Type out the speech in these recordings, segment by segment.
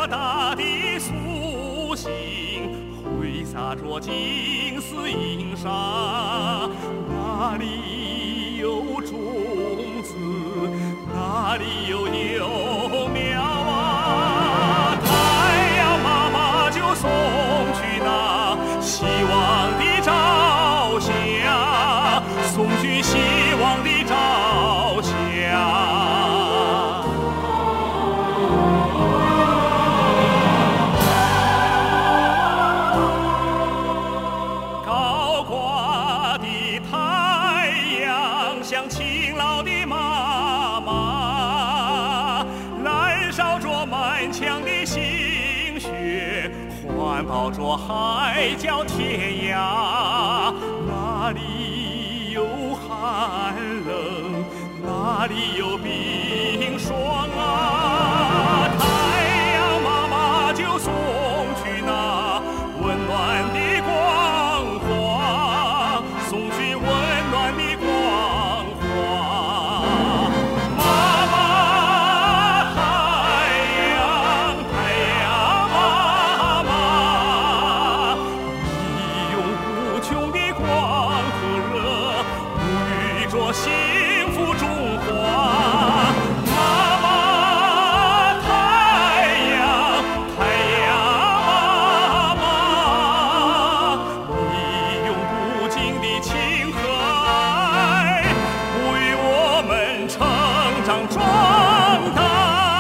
着大地苏醒，挥洒着金丝银沙。哪里有种子，哪里有幼苗啊！太阳妈妈就送去那希望的朝霞，送去希望的朝霞。高挂的太阳像勤劳的妈妈，燃烧着满腔的心血，环抱着海角天涯。哪里有寒冷，哪里有冰霜啊！太阳妈妈就送去那温暖的光华，送去温暖的光华。妈妈，太阳，太阳妈妈，你用无穷的光和热，沐浴着幸福中华。妈妈，太阳，太阳妈妈，你用不尽的情和爱，哺育我们成长壮大。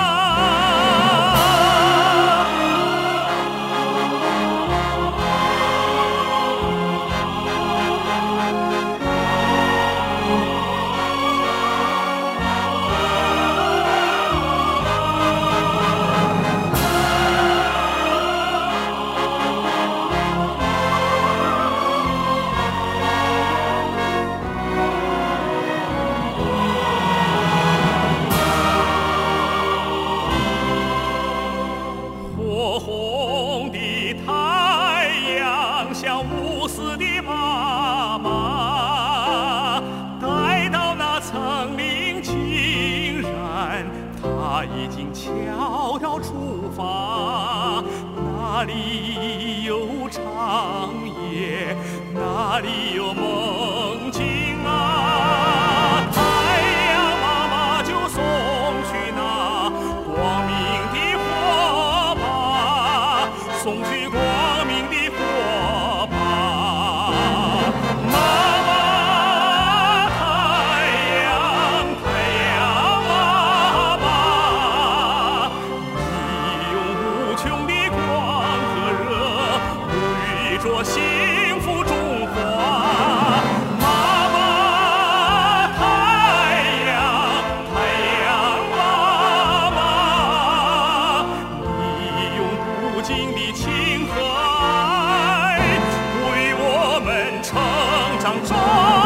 火红的太阳像无私的妈妈，待到那层林尽染，它已经悄悄出发。哪里有长夜，哪里有梦境啊！太阳妈妈就送去那光明的火把，送去光明的火把。妈妈，太阳，太阳妈妈，你用无穷的光和热，沐浴着幸福中华。妈妈，太阳，太阳妈妈，你用不尽的情和爱，为我们成长壮